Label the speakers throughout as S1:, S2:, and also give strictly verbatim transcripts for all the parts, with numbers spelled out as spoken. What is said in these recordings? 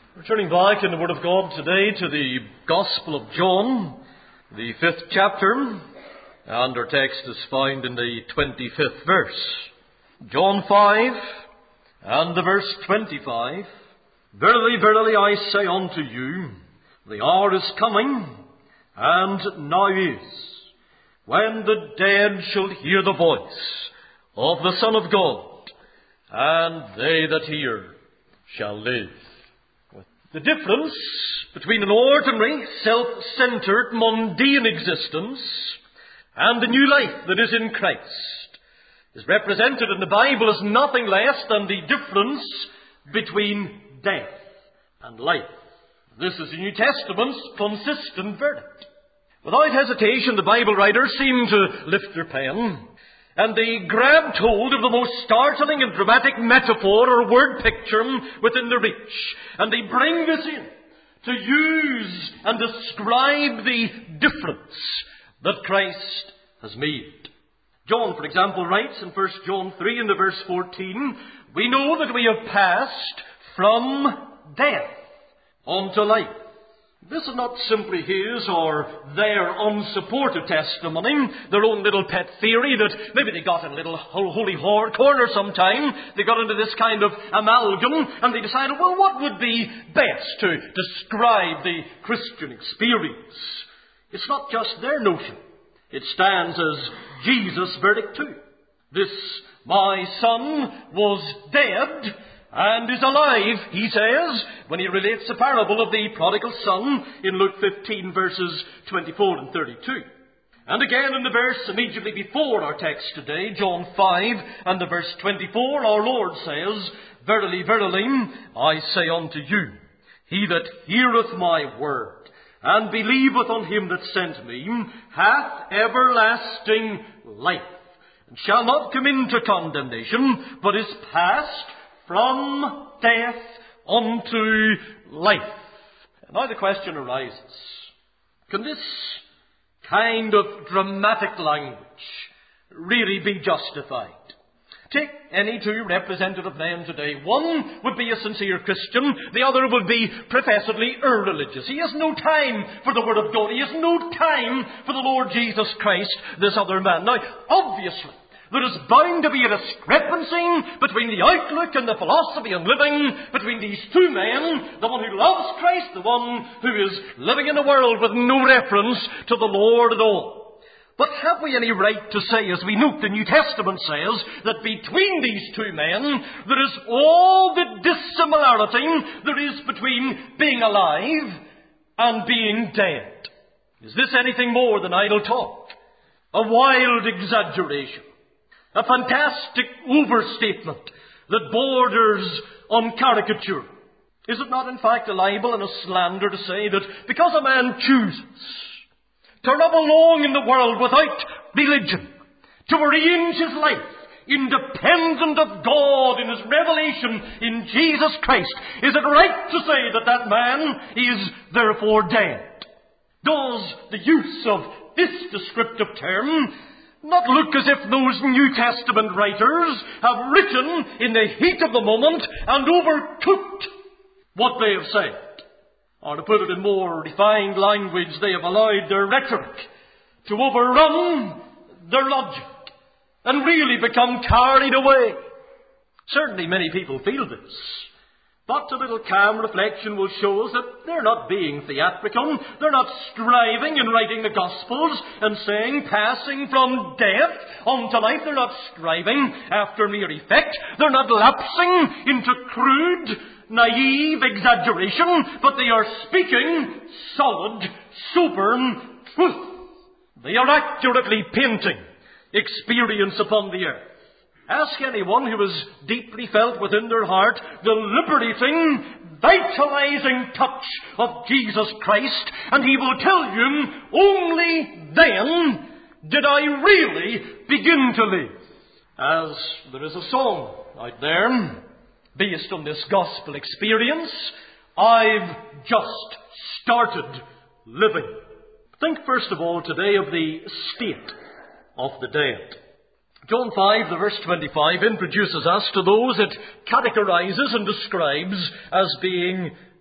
S1: Turning back in the Word of God today to the Gospel of John, the fifth chapter, and our text is found in the twenty-fifth verse. John five, and the verse twenty-five. Verily, verily, I say unto you, the hour is coming, and now is, when the dead shall hear the voice of the Son of God, and they that hear shall live. The difference between an ordinary, self-centered, mundane existence and the new life that is in Christ is represented in the Bible as nothing less than the difference between death and life. This is the New Testament's consistent verdict. Without hesitation, the Bible writers seem to lift their pen and they grabbed hold of the most startling and dramatic metaphor or word picture within their reach. And they bring this in to use and describe the difference that Christ has made. John, for example, writes in First John three in the verse fourteen, we know that we have passed from death unto life. This is not simply his or their unsupported testimony, their own little pet theory that maybe they got in a little holy corner sometime. They got into this kind of amalgam and they decided, well, what would be best to describe the Christian experience? It's not just their notion. It stands as Jesus' verdict too. This, my son, was dead and is alive, he says, when he relates the parable of the prodigal son in Luke fifteen, verses twenty-four and thirty-two. And again in the verse immediately before our text today, John five and the verse twenty-four, our Lord says, Verily, verily, I say unto you, he that heareth my word, and believeth on him that sent me, hath everlasting life, and shall not come into condemnation, but is passed from death unto life. Now the question arises, can this kind of dramatic language really be justified? Take any two representative men today. One would be a sincere Christian. The other would be professedly irreligious. He has no time for the Word of God. He has no time for the Lord Jesus Christ, this other man. Now, obviously, there is bound to be a discrepancy between the outlook and the philosophy and living between these two men, the one who loves Christ, the one who is living in a world with no reference to the Lord at all. But have we any right to say, as we note the New Testament says, that between these two men there is all the dissimilarity there is between being alive and being dead? Is this anything more than idle talk? A wild exaggeration? A fantastic overstatement that borders on caricature? Is it not in fact a libel and a slander to say that because a man chooses to rub along in the world without religion, to arrange his life independent of God in his revelation in Jesus Christ, is it right to say that that man is therefore dead? Does the use of this descriptive term not look as if those New Testament writers have written in the heat of the moment and overcooked what they have said? Or to put it in more refined language, they have allowed their rhetoric to overrun their logic and really become carried away. Certainly many people feel this. But a little calm reflection will show us that they're not being theatrical. They're not striving in writing the Gospels and saying, passing from death unto life. They're not striving after mere effect. They're not lapsing into crude, naive exaggeration, but they are speaking solid, sober truth. They are accurately painting experience upon the earth. Ask anyone who has deeply felt within their heart the liberating, vitalizing touch of Jesus Christ, and he will tell you, only then did I really begin to live. As there is a song out there based on this gospel experience, I've just started living. Think first of all today of the state of the dead. John five, the verse twenty-five, introduces us to those it categorizes and describes as being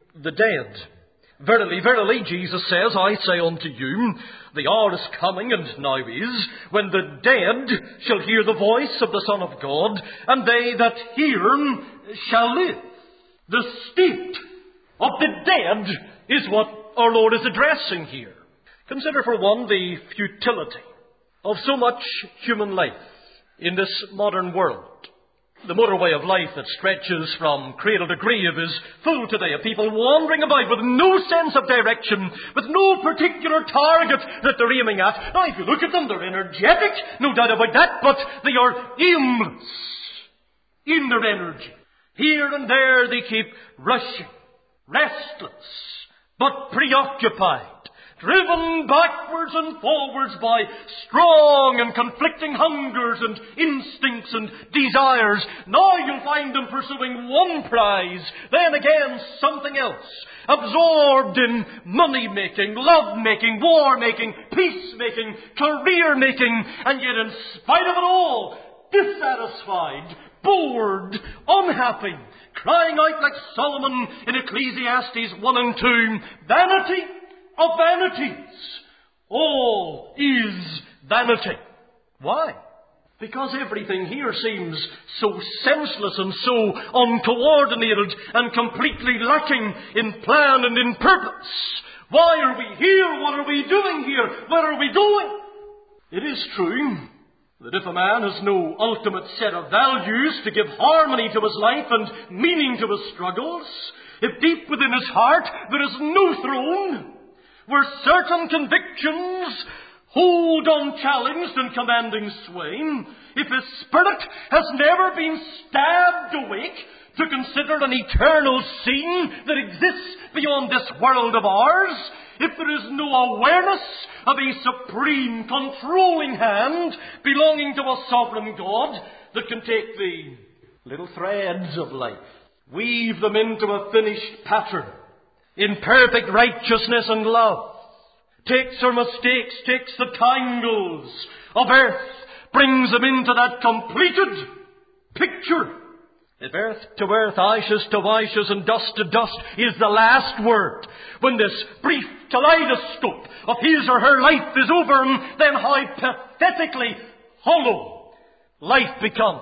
S1: the dead. Verily, verily, Jesus says, I say unto you, the hour is coming, and now is, when the dead shall hear the voice of the Son of God, and they that hear shall live. The state of the dead is what our Lord is addressing here. Consider for one the futility of so much human life in this modern world. The motorway of life that stretches from cradle to grave is full today of people wandering about with no sense of direction, with no particular target that they're aiming at. Now, if you look at them, they're energetic, no doubt about that, but they are aimless in their energy. Here and there they keep rushing, restless, but preoccupied, driven backwards and forwards by strong and conflicting hungers and instincts and desires. Now you'll find them pursuing one prize, then again something else, absorbed in money-making, love-making, war-making, peace-making, career-making, and yet in spite of it all, dissatisfied, bored, unhappy, crying out like Solomon in Ecclesiastes one and two, vanity of vanities. All is vanity. Why? Because everything here seems so senseless and so uncoordinated and completely lacking in plan and in purpose. Why are we here? What are we doing here? Where are we going? It is true that if a man has no ultimate set of values to give harmony to his life and meaning to his struggles, if deep within his heart there is no throne, where certain convictions hold unchallenged and commanding sway, if his spirit has never been stabbed awake to consider an eternal scene that exists beyond this world of ours, if there is no awareness of a supreme controlling hand belonging to a sovereign God that can take the little threads of life, weave them into a finished pattern in perfect righteousness and love, takes our mistakes, takes the tangles of earth, brings them into that completed picture. If earth to earth, ashes to ashes, and dust to dust is the last word, when this brief kaleidoscope of his or her life is over, then how pathetically hollow life becomes.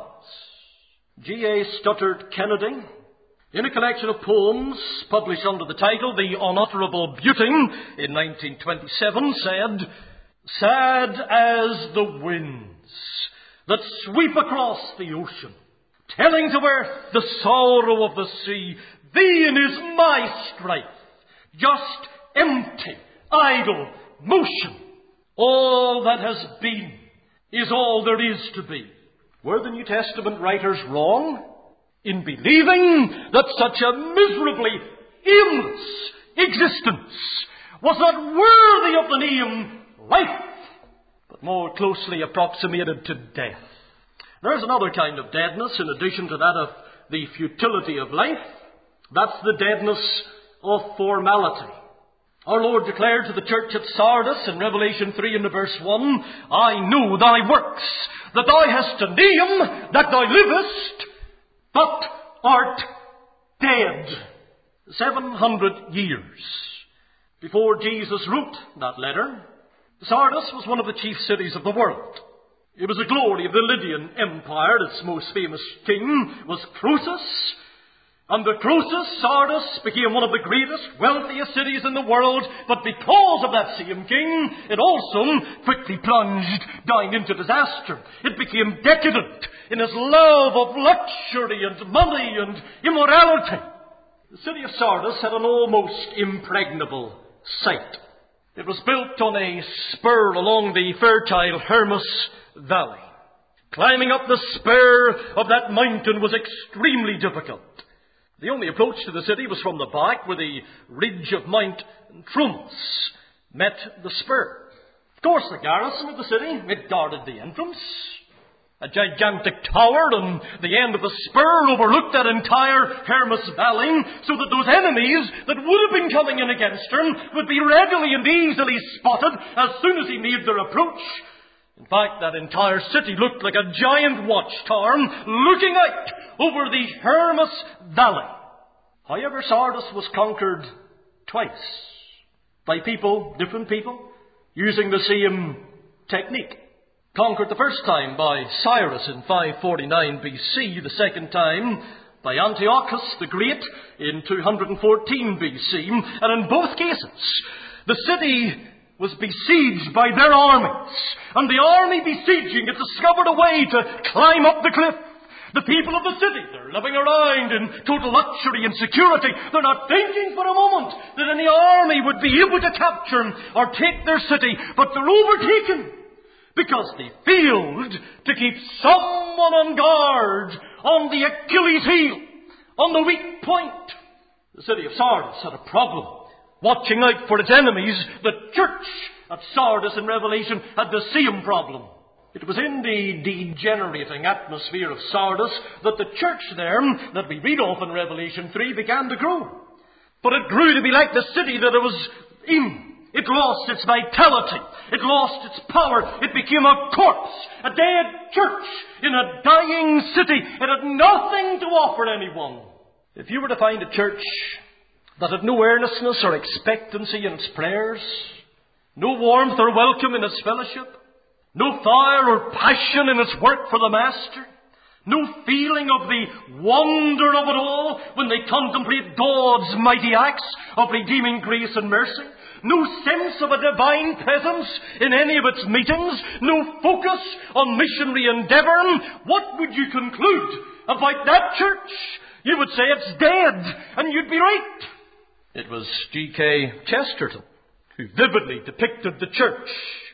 S1: G A Stuttard Kennedy, in a collection of poems published under the title The Unutterable Beauty in nineteen twenty-seven, said, sad as the winds that sweep across the ocean, telling to earth the sorrow of the sea, vain is my strife, just empty, idle motion. All that has been is all there is to be. Were the New Testament writers wrong in believing that such a miserably aimless existence was not worthy of the name life, but more closely approximated to death? There's another kind of deadness in addition to that of the futility of life. That's the deadness of formality. Our Lord declared to the church at Sardis in Revelation three and verse one, I know thy works, that thou hast a name, that thou livest, but art dead. Seven hundred years before Jesus wrote that letter, Sardis was one of the chief cities of the world. It was the glory of the Lydian Empire. Its most famous king was Croesus. Under Croesus, Sardis became one of the greatest, wealthiest cities in the world. But because of that same king, it also quickly plunged down into disaster. It became decadent in its love of luxury and money and immorality. The city of Sardis had an almost impregnable site. It was built on a spur along the fertile Hermus Valley. Climbing up the spur of that mountain was extremely difficult. The only approach to the city was from the back, where the ridge of Mount Trumus met the spur. Of course, the garrison of the city, it guarded the entrance. A gigantic tower on the end of the spur overlooked that entire Hermus Valley, so that those enemies that would have been coming in against him would be readily and easily spotted as soon as he made their approach. In fact, that entire city looked like a giant watchtower looking out over the Hermus Valley. However, Sardis was conquered twice by people, different people, using the same technique. Conquered the first time by Cyrus in five forty-nine B C, the second time by Antiochus the Great in two fourteen B C, and in both cases, the city was besieged by their armies, and the army besieging it discovered a way to climb up the cliff. The people of the city, they're living around in total luxury and security. They're not thinking for a moment that any army would be able to capture or take their city, but they're overtaken because they failed to keep someone on guard on the Achilles heel, on the weak point. The city of Sardis had a problem, watching out for its enemies. The church at Sardis in Revelation had the same problem. It was in the degenerating atmosphere of Sardis that the church there, that we read of in Revelation three, began to grow. But it grew to be like the city that it was in. It lost its vitality. It lost its power. It became a corpse, a dead church in a dying city. It had nothing to offer anyone. If you were to find a church that had no earnestness or expectancy in its prayers, no warmth or welcome in its fellowship, no fire or passion in its work for the Master, no feeling of the wonder of it all when they contemplate God's mighty acts of redeeming grace and mercy, no sense of a divine presence in any of its meetings, no focus on missionary endeavour, what would you conclude about that church? You would say it's dead, and you'd be right. It was G K Chesterton who vividly depicted the church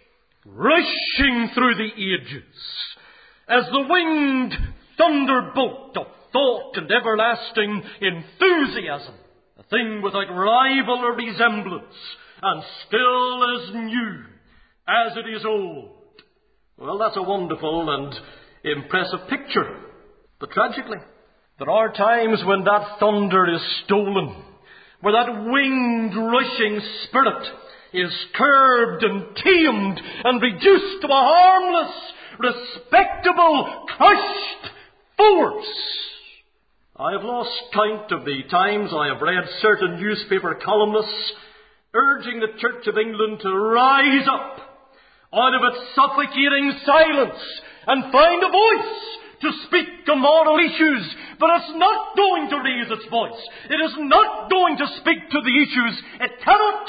S1: rushing through the ages as the winged thunderbolt of thought and everlasting enthusiasm, a thing without rival or resemblance, and still as new as it is old. Well, that's a wonderful and impressive picture. But tragically, there are times when that thunder is stolen, where that winged rushing spirit is curbed and tamed and reduced to a harmless, respectable, crushed force. I have lost count of the times I have read certain newspaper columnists urging the Church of England to rise up out of its suffocating silence and find a voice to speak on moral issues. But it's not going to raise its voice. It is not going to speak to the issues. It cannot.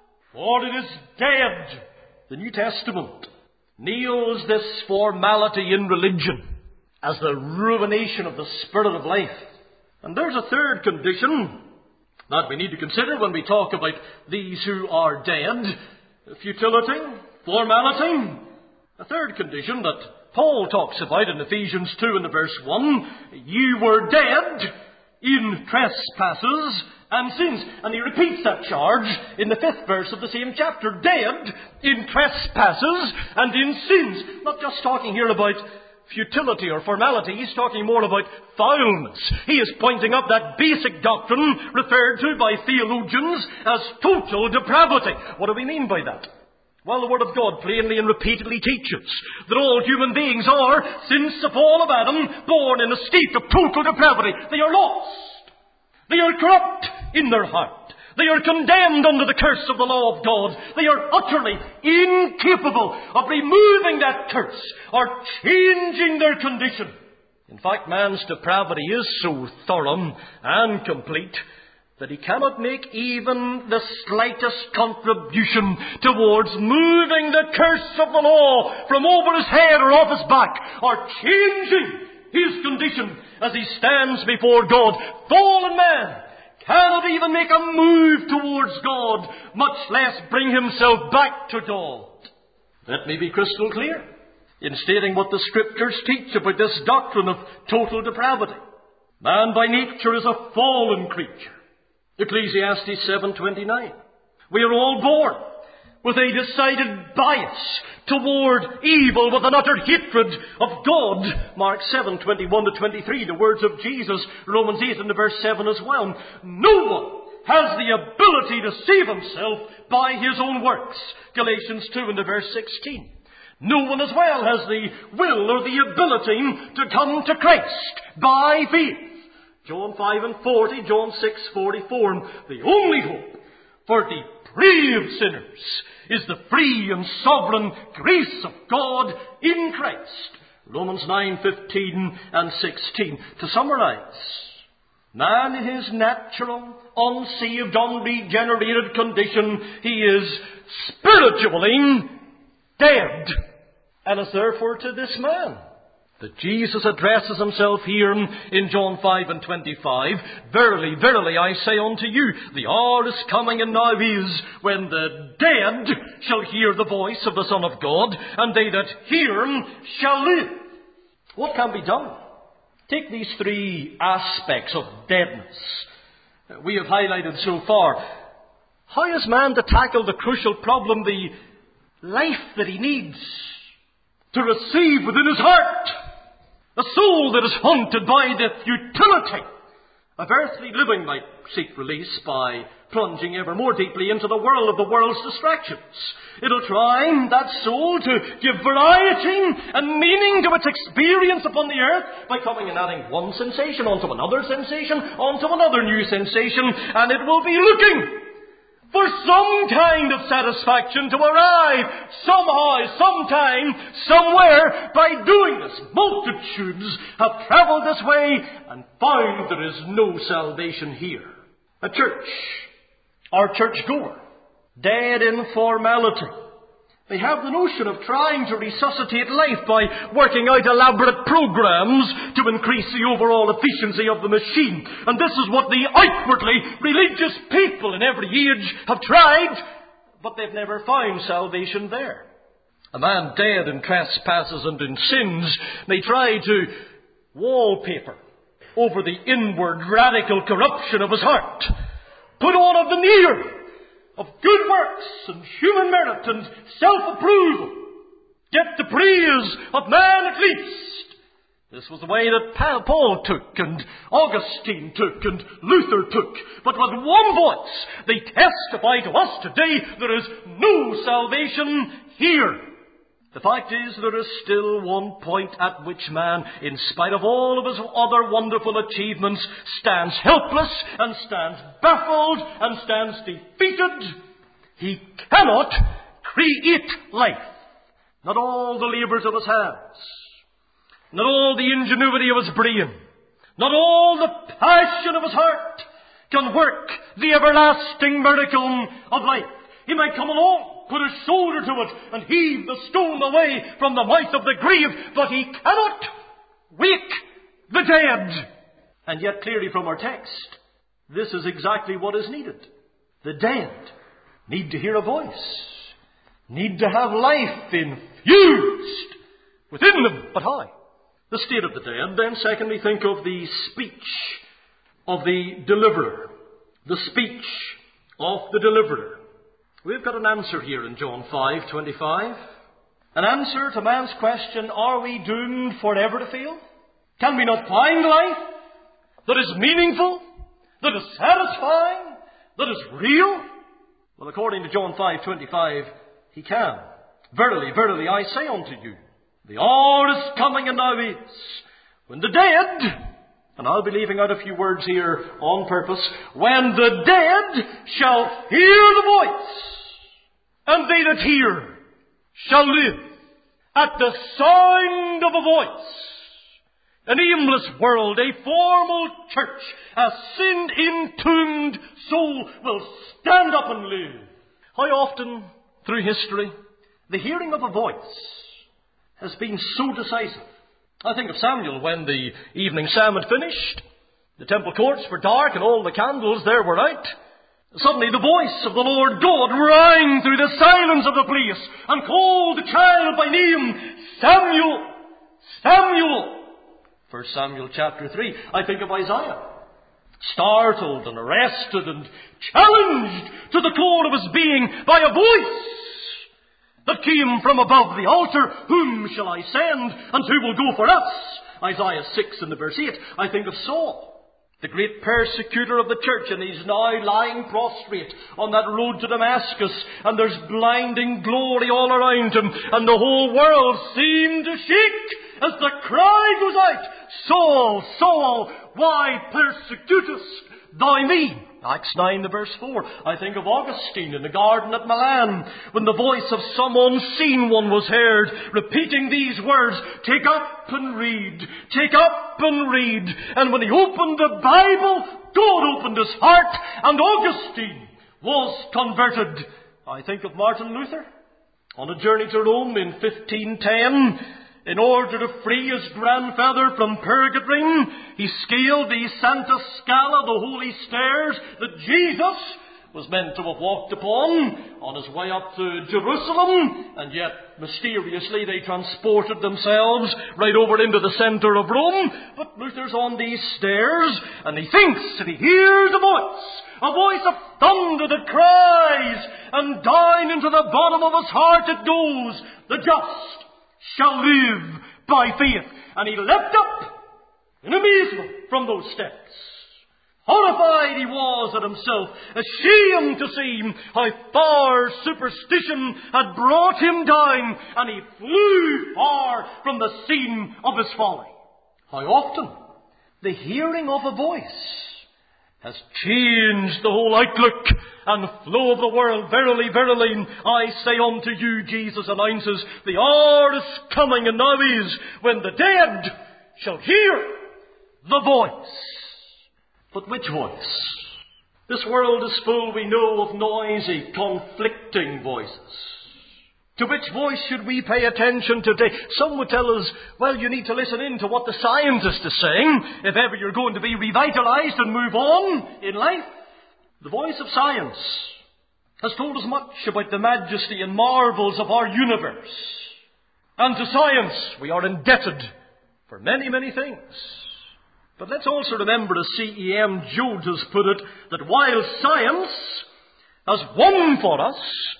S1: For it is dead. The New Testament nails this formality in religion as the ruination of the spirit of life. And there's a third condition that we need to consider when we talk about these who are dead. Futility, formality. A third condition that Paul talks about in Ephesians two and the verse one. You were dead in trespasses and sins. And he repeats that charge in the fifth verse of the same chapter. Dead in trespasses and in sins. Not just talking here about futility or formality. He's talking more about foulness. He is pointing up that basic doctrine referred to by theologians as total depravity. What do we mean by that? Well, the Word of God plainly and repeatedly teaches that all human beings are, since the fall of Adam, born in a state of total depravity. They are lost. They are corrupt in their heart. They are condemned under the curse of the law of God. They are utterly incapable of removing that curse or changing their condition. In fact, man's depravity is so thorough and complete that he cannot make even the slightest contribution towards moving the curse of the law from over his head or off his back, or changing his condition as he stands before God. Fallen man cannot even make a move towards God, much less bring himself back to God. Let me be crystal clear in stating what the Scriptures teach about this doctrine of total depravity. Man by nature is a fallen creature. Ecclesiastes seven twenty-nine. We are all born with a decided bias toward evil, with an utter hatred of God. Mark seven twenty-one to twenty-three, the words of Jesus, Romans eight and the verse seven as well. No one has the ability to save himself by his own works. Galatians two and the verse sixteen. No one as well has the will or the ability to come to Christ by faith. John five and forty, John six forty-four. And the only hope for depraved sinners is the free and sovereign grace of God in Christ. Romans nine fifteen and sixteen. To summarize, man in his natural, unsaved, unregenerated condition, he is spiritually dead. And it's therefore to this man that Jesus addresses himself here in John five and twenty-five. Verily, verily, I say unto you, the hour is coming, and now is, when the dead shall hear the voice of the Son of God, and they that hear him shall live. What can be done? Take these three aspects of deadness we have highlighted so far. How is man to tackle the crucial problem, the life that he needs to receive within his heart? A soul that is haunted by the futility of earthly living might seek release by plunging ever more deeply into the world of the world's distractions. It'll try, that soul, to give variety and meaning to its experience upon the earth by coming and adding one sensation onto another sensation, onto another new sensation, and it will be looking for some kind of satisfaction to arrive somehow, sometime, somewhere by doing this. Multitudes have travelled this way and found there is no salvation here. A church, or churchgoer, dead in formality. They have the notion of trying to resuscitate life by working out elaborate programs to increase the overall efficiency of the machine. And this is what the outwardly religious people in every age have tried, but they've never found salvation there. A man dead in trespasses and in sins may try to wallpaper over the inward radical corruption of his heart, put on a veneer of good works and human merit and self-approval, get the praise of man at least. This was the way that Paul took, and Augustine took, and Luther took. But with one voice, they testify to us today, there is no salvation here. The fact is, there is still one point at which man, in spite of all of his other wonderful achievements, stands helpless and stands baffled and stands defeated. He cannot create life. Not all the labours of his hands, not all the ingenuity of his brain, not all the passion of his heart can work the everlasting miracle of life. He might come along, put his shoulder to it, and heave the stone away from the mouth of the grave, but he cannot wake the dead. And yet, clearly from our text, this is exactly what is needed. The dead need to hear a voice, need to have life infused within them. But how? The state of the dead. Then secondly, think of the speech of the deliverer. The speech of the deliverer. We've got an answer here in John five twenty-five. An answer to man's question, are we doomed forever to fail? Can we not find life that is meaningful, that is satisfying, that is real? Well, according to John five twenty-five, he can. Verily, verily, I say unto you, the hour is coming, and now is, when the dead, and I'll be leaving out a few words here on purpose, when the dead shall hear the voice, and they that hear shall live. At the sound of a voice, an aimless world, a formal church, a sin-entombed soul will stand up and live. How often through history the hearing of a voice has been so decisive. I think of Samuel when the evening psalm had finished. The temple courts were dark and all the candles there were out. Suddenly the voice of the Lord God rang through the silence of the place and called the child by name, Samuel, Samuel. First Samuel chapter three. I think of Isaiah, startled and arrested and challenged to the core of his being by a voice that came from above the altar. Whom shall I send, and who will go for us? Isaiah six and the verse eight. I think of Saul, the great persecutor of the church, and he's now lying prostrate on that road to Damascus, and there's blinding glory all around him, and the whole world seemed to shake as the cry goes out, Saul, Saul, why persecutest thou me? Acts nine, the verse four. I think of Augustine in the garden at Milan, when the voice of some unseen one was heard, repeating these words, take up and read, take up and read. And when he opened the Bible, God opened his heart, and Augustine was converted. I think of Martin Luther, on a journey to Rome in fifteen ten, in order to free his grandfather from purgatory, he scaled the Santa Scala, the holy stairs that Jesus was meant to have walked upon on his way up to Jerusalem, and yet mysteriously they transported themselves right over into the centre of Rome. But Luther's on these stairs, and he thinks that he hears a voice, a voice of thunder that cries, and down into the bottom of his heart it goes, the just shall live by faith. And he leapt up in amazement from those steps. Horrified he was at himself, ashamed to see how far superstition had brought him down, and he flew far from the scene of his folly. How often the hearing of a voice has changed the whole outlook and flow of the world. Verily, verily, I say unto you, Jesus announces, the hour is coming, and now is, when the dead shall hear the voice. But which voice? This world is full, we know, of noisy, conflicting voices. To which voice should we pay attention today? Some would tell us, well, you need to listen in to what the scientist is saying if ever you're going to be revitalized and move on in life. The voice of science has told us much about the majesty and marvels of our universe. And to science we are indebted for many, many things. But let's also remember, as C E M Joad has put it, that while science has won for us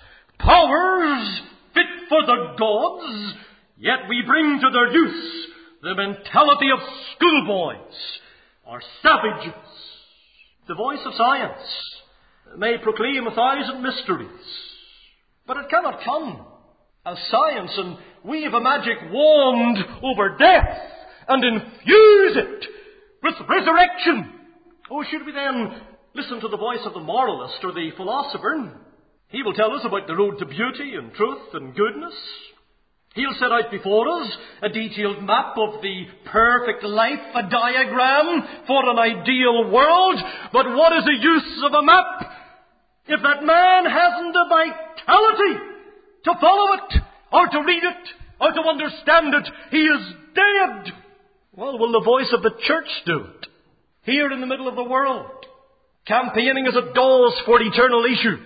S1: powers fit for the gods, yet we bring to their use the mentality of schoolboys or savages. The voice of science may proclaim a thousand mysteries, but it cannot come as science and wave a magic wand over death and infuse it with resurrection. Oh, should we then listen to the voice of the moralist or the philosopher? He will tell us about the road to beauty and truth and goodness. He'll set out before us a detailed map of the perfect life, a diagram for an ideal world. But what is the use of a map if that man hasn't the vitality to follow it, or to read it, or to understand it? He is dead. Well, will the voice of the church do it? Here in the middle of the world, campaigning as it does for eternal issues,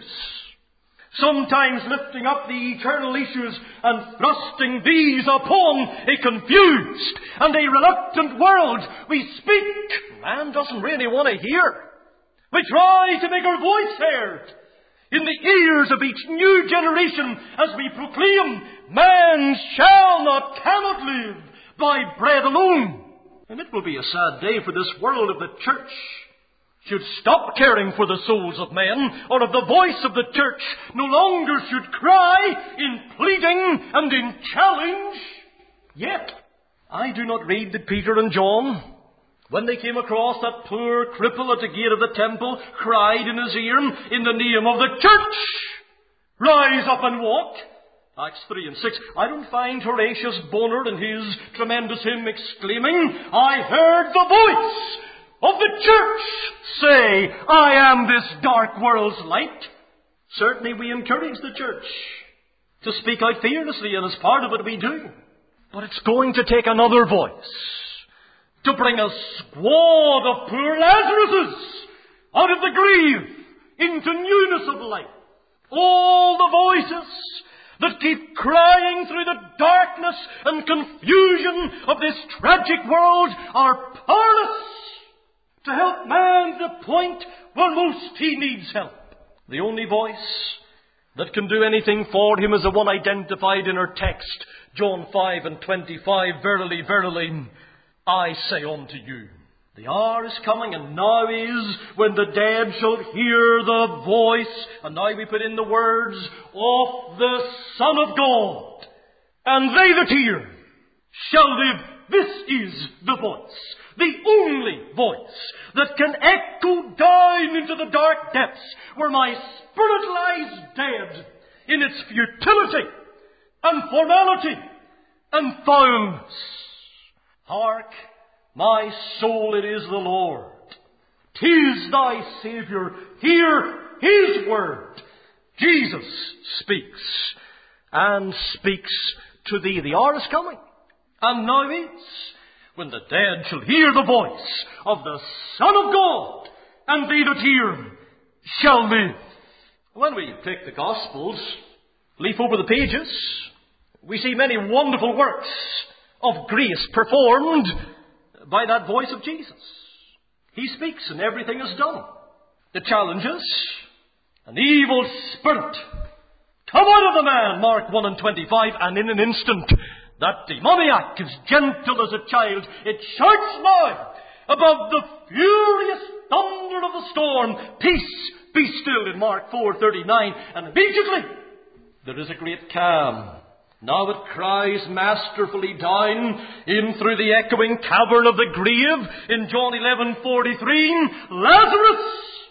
S1: sometimes lifting up the eternal issues and thrusting these upon a confused and a reluctant world. We speak, man doesn't really want to hear. We try to make our voice heard in the ears of each new generation as we proclaim, man shall not, cannot live by bread alone. And it will be a sad day for this world if the church should stop caring for the souls of men, or if the voice of the church no longer should cry in pleading and in challenge. Yet, I do not read that Peter and John, when they came across that poor cripple at the gate of the temple, cried in his ear, in the name of the church, rise up and walk. Acts three and six. I don't find Horatius Bonar in his tremendous hymn exclaiming, I heard the voice of the church say, I am this dark world's light. Certainly we encourage the church to speak out fearlessly, and as part of it we do. But it's going to take another voice to bring a squad of poor Lazaruses out of the grave into newness of life. All the voices that keep crying through the darkness and confusion of this tragic world are powerless to help man to the point where most he needs help. The only voice that can do anything for him is the one identified in our text, John five and twenty-five. Verily, verily, I say unto you, the hour is coming, and now is, when the dead shall hear the voice, and now we put in the words, of the Son of God. And they that hear shall live. This is the voice. the only voice that can echo down into the dark depths where my spirit lies dead in its futility and formality and foulness. Hark, my soul, it is the Lord. 'Tis thy Saviour. Hear his word. Jesus speaks, and speaks to thee. The hour is coming, and now is, when the dead shall hear the voice of the Son of God, and they that hear him shall live. When we take the Gospels, leaf over the pages, we see many wonderful works of grace performed by that voice of Jesus. He speaks and everything is done. The challenges, an evil spirit, come out of the man, Mark one and twenty-five, and in an instant, that demoniac, as gentle as a child, it shouts now above the furious thunder of the storm, peace, be still, in Mark four thirty-nine, and immediately there is a great calm. Now it cries masterfully down in through the echoing cavern of the grave in John eleven forty-three, Lazarus,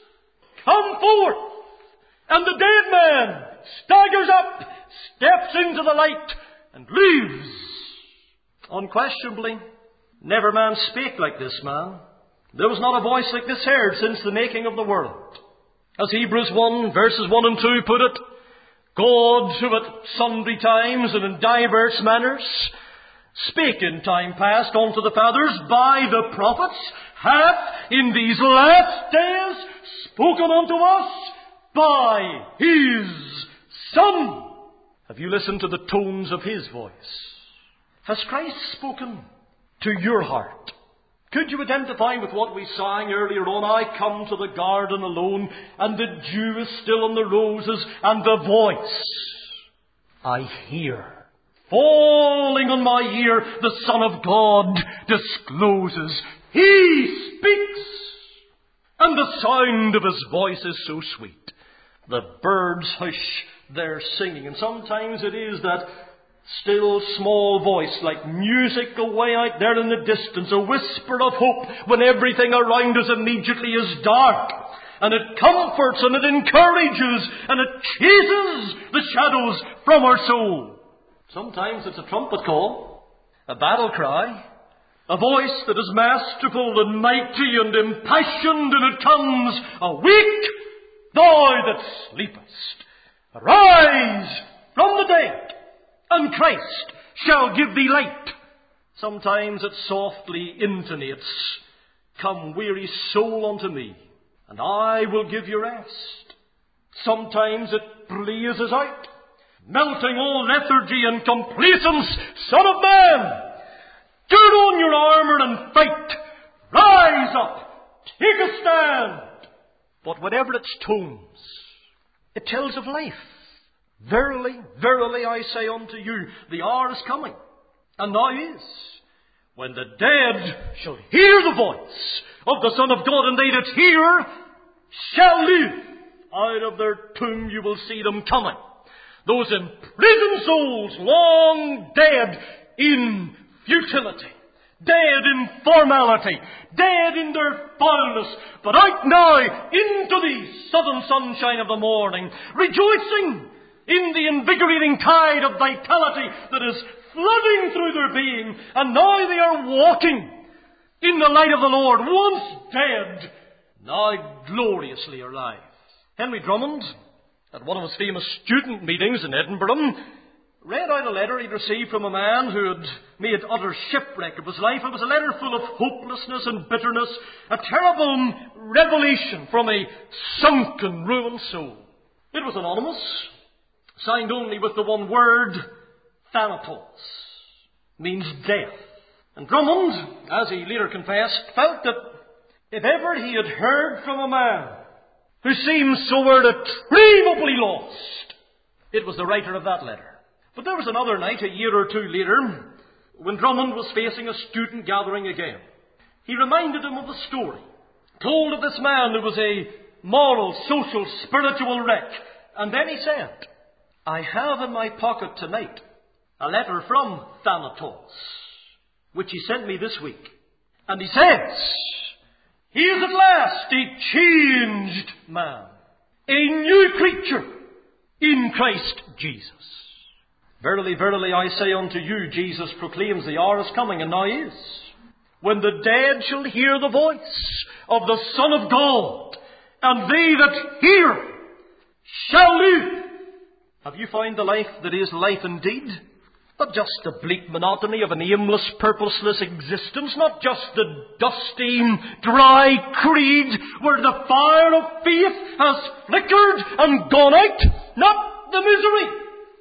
S1: come forth! And the dead man staggers up, steps into the light, and lives. Unquestionably, never man spake like this man. There was not a voice like this heard since the making of the world. As Hebrews one, verses one and two put it, God, who at sundry times and in diverse manners spake in time past unto the fathers by the prophets, hath in these last days spoken unto us by his Son. Have you listened to the tones of his voice? Has Christ spoken to your heart? Could you identify with what we sang earlier on? I come to the garden alone, and the dew is still on the roses, and the voice I hear, falling on my ear, the Son of God discloses. He speaks, and the sound of his voice is so sweet. The birds hush their singing, and sometimes it is that still small voice, like music away out there in the distance, a whisper of hope when everything around us immediately is dark. And it comforts and it encourages and it chases the shadows from our soul. Sometimes it's a trumpet call, a battle cry, a voice that is masterful and mighty and impassioned, and it comes, awake, thou that sleepest, arise from the dead, and Christ shall give thee light. Sometimes it softly intonates, come weary soul unto me, and I will give you rest. Sometimes it blazes out, melting all lethargy and complacence. Son of man, gird on your armour and fight. Rise up, take a stand. But whatever its tones, it tells of life. Verily, verily, I say unto you, the hour is coming, and now is, when the dead shall hear the voice of the Son of God, and they that hear shall live. Out of their tomb you will see them coming. Those imprisoned souls, long dead in futility, dead in formality, dead in their foulness, but out now into the southern sunshine of the morning, rejoicing in the invigorating tide of vitality that is flooding through their being, and now they are walking in the light of the Lord, once dead, now gloriously alive. Henry Drummond, at one of his famous student meetings in Edinburgh, read out a letter he'd received from a man who had made utter shipwreck of his life. It was a letter full of hopelessness and bitterness, a terrible revelation from a sunken, ruined soul. It was anonymous, signed only with the one word, Thanatos, means death. And Drummond, as he later confessed, felt that if ever he had heard from a man who seemed so irretrievably lost, it was the writer of that letter. But there was another night, a year or two later, when Drummond was facing a student gathering again. He reminded him of a story told of this man who was a moral, social, spiritual wreck. And then he said, I have in my pocket tonight a letter from Thanatos, which he sent me this week. And he says, he is at last a changed man, a new creature in Christ Jesus. Verily, verily, I say unto you, Jesus proclaims, the hour is coming, and now is, when the dead shall hear the voice of the Son of God, and they that hear shall live. Have you found the life that is life indeed? Not just the bleak monotony of an aimless, purposeless existence. Not just the dusty, dry creed where the fire of faith has flickered and gone out. Not the misery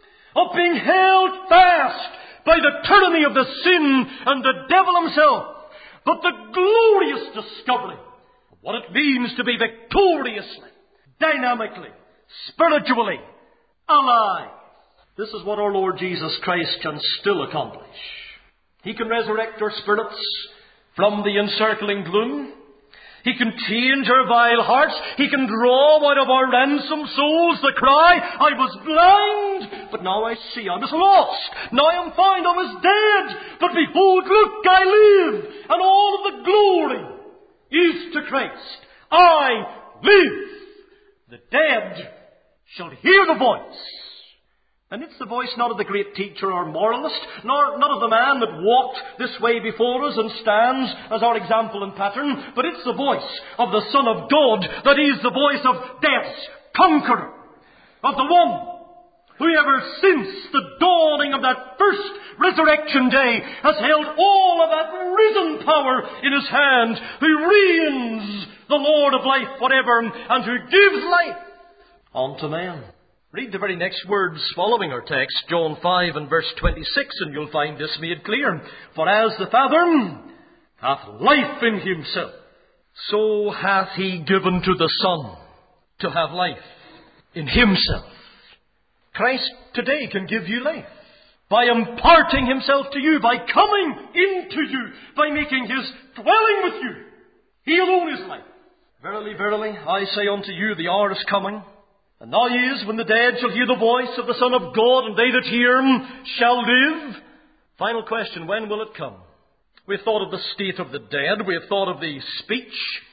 S1: of being held fast by the tyranny of the sin and the devil himself. But the glorious discovery of what it means to be victoriously, dynamically, spiritually alive. This is what our Lord Jesus Christ can still accomplish. He can resurrect our spirits from the encircling gloom. He can change our vile hearts. He can draw out of our ransomed souls the cry, I was blind, but now I see. I was lost. Now I am found. I was dead. But behold, look, I live. And all of the glory is to Christ. I live. The dead shall hear the voice. And it's the voice not of the great teacher or moralist, nor not of the man that walked this way before us and stands as our example and pattern, but it's the voice of the Son of God, that is the voice of death's conqueror, of the one who ever since the dawning of that first resurrection day has held all of that risen power in his hand, who reigns the Lord of life forever, and who gives life unto men. Read the very next words following our text, John five and verse twenty-six, and you'll find this made clear. For as the Father hath life in himself, so hath he given to the Son to have life in himself. Christ today can give you life by imparting himself to you, by coming into you, by making his dwelling with you. He alone is life. Verily, verily, I say unto you, the hour is coming, and now is, when the dead shall hear the voice of the Son of God, and they that hear him shall live. Final question, when will it come? We've thought of the state of the dead. We have thought of the speech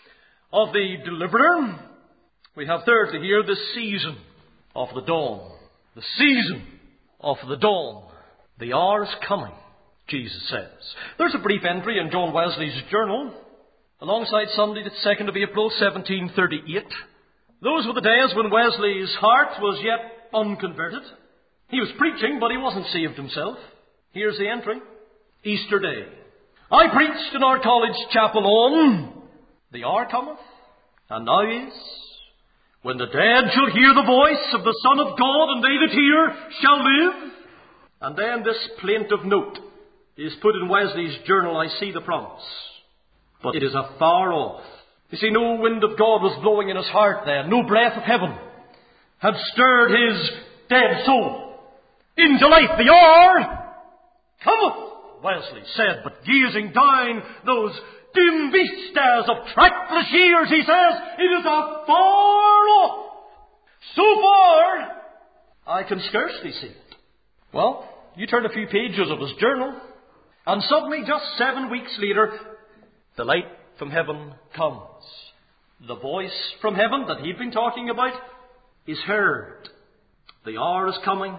S1: of the deliverer. We have thirdly here the season of the dawn. The season of the dawn. The hour is coming, Jesus says. There's a brief entry in John Wesley's journal, alongside Sunday the second of April, seventeen thirty-eight. Those were the days when Wesley's heart was yet unconverted. He was preaching, but he wasn't saved himself. Here's the entry. Easter Day. I preached in our college chapel on the hour cometh, and now is, when the dead shall hear the voice of the Son of God, and they that hear shall live. And then this plaintive note is put in Wesley's journal, I see the promise, but it is afar off. You see, no wind of God was blowing in his heart then. No breath of heaven had stirred his dead soul into life. The hour cometh, Wesley said, but gazing down those dim vistas of trackless years, he says, it is afar off. So far, I can scarcely see it. Well, you turn a few pages of his journal, and suddenly, just seven weeks later, the light from heaven comes. The voice from heaven that he'd been talking about is heard. The hour is coming,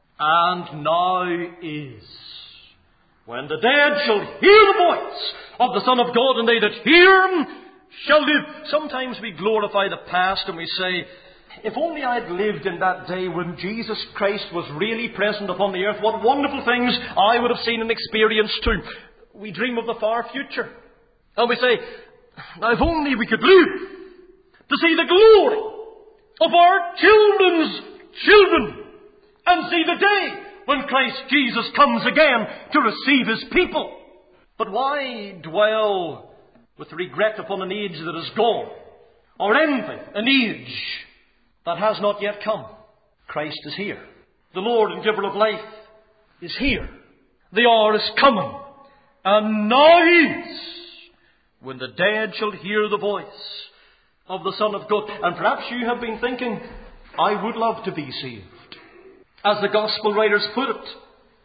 S1: and now is, when the dead shall hear the voice of the Son of God, and they that hear him shall live. Sometimes we glorify the past and we say, if only I had lived in that day when Jesus Christ was really present upon the earth, what wonderful things I would have seen and experienced too. We dream of the far future. And we say, now if only we could live to see the glory of our children's children, and see the day when Christ Jesus comes again to receive his people. But why dwell with regret upon an age that is gone, or envy an age that has not yet come? Christ is here. The Lord and giver of life is here. The hour is coming, and now is, when the dead shall hear the voice of the Son of God. And perhaps you have been thinking, I would love to be saved. As the Gospel writers put it,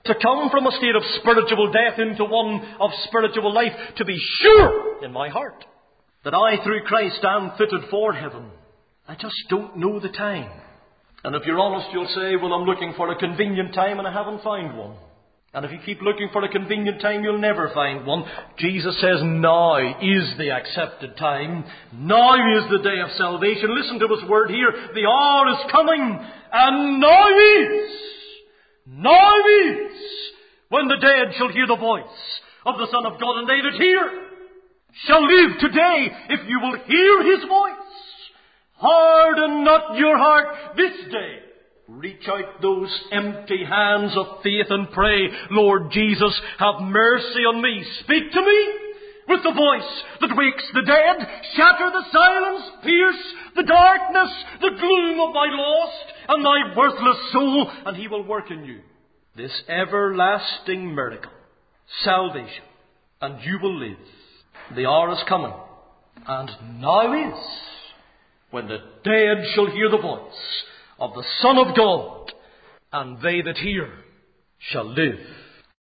S1: To come from a state of spiritual death into one of spiritual life. To be sure in my heart that I, through Christ, am fitted for heaven. I just don't know the time. And if you're honest, you'll say, well, I'm looking for a convenient time and I haven't found one. And if you keep looking for a convenient time, you'll never find one. Jesus says, now is the accepted time. Now is the day of salvation. Listen to his word here. The hour is coming, and now is, now is, when the dead shall hear the voice of the Son of God, and they that hear shall live. Today, if you will hear his voice, harden not your heart this day. Reach out those empty hands of faith and pray, Lord Jesus, have mercy on me. Speak to me with the voice that wakes the dead. Shatter the silence, pierce the darkness, the gloom of my lost and my worthless soul, and he will work in you this everlasting miracle, salvation, and you will live. The hour is coming, and now is, when the dead shall hear the voice of the Son of God, and they that hear shall live.